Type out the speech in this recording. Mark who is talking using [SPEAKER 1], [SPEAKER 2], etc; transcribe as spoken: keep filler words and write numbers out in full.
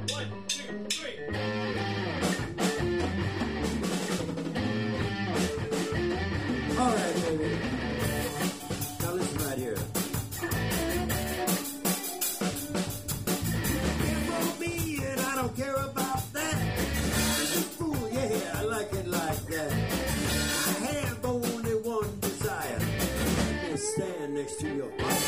[SPEAKER 1] One, two, three.
[SPEAKER 2] All right, baby. Now listen right here. It won't be, and I don't care about that. Fool, yeah, I like it like that. I have only one desire. Just stand next to your heart.